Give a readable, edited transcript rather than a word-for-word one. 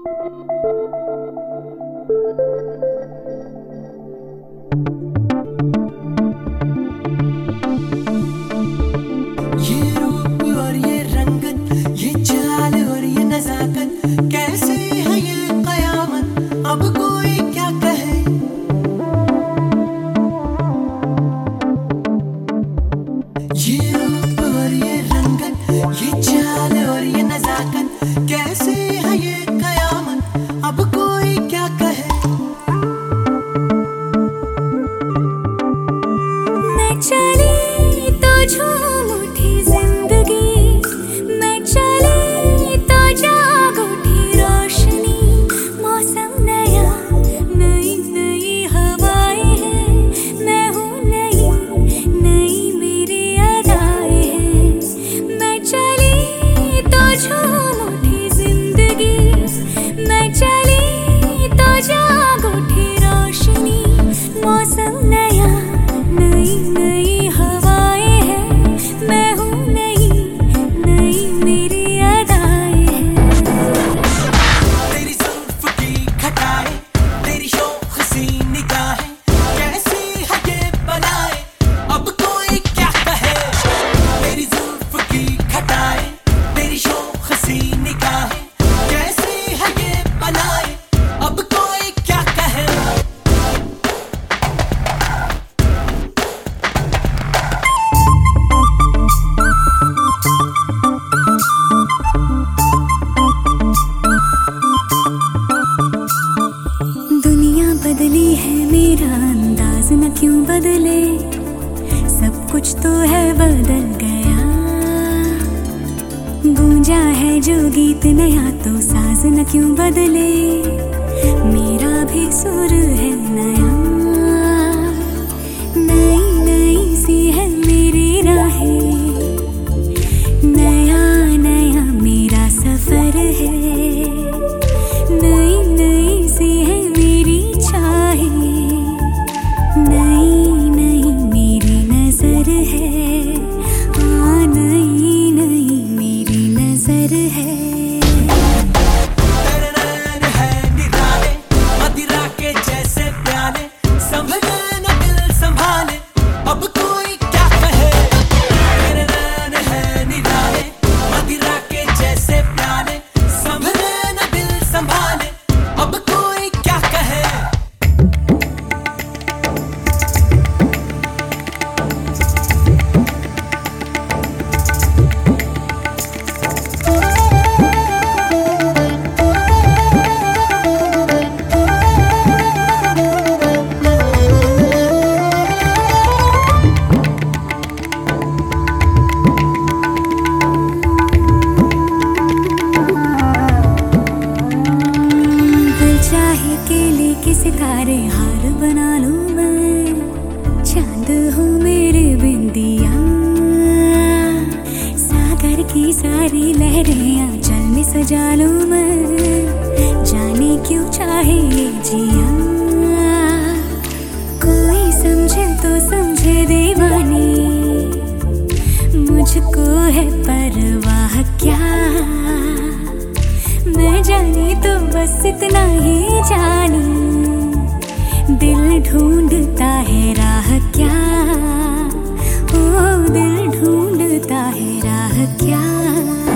बदली है मेरा अंदाज न क्यों बदले, सब कुछ तो है बदल गया। गूंजा है जो गीत नया तो साज न क्यों बदले, मेरा भी सुर है नया। नई नई सी है मेरी राहें, नया नया मेरा सफर है। नई नई सी है मेरी चाहें, नई नई मेरी नजर है। हाँ नई नई मेरी नजर है। सितारे हार बना लूं मैं, चांद हूँ मेरे बिंदिया। सागर की सारी लहरें आंचल में सजा लूं मैं, जाने क्यों चाहे ये जिया। कोई समझे तो समझे दीवानी, मुझको है परवाह क्या। मैं जानी तो बस इतना ही जानी, दिल ढूंढता है राह क्या। ओ दिल ढूंढता है राह क्या।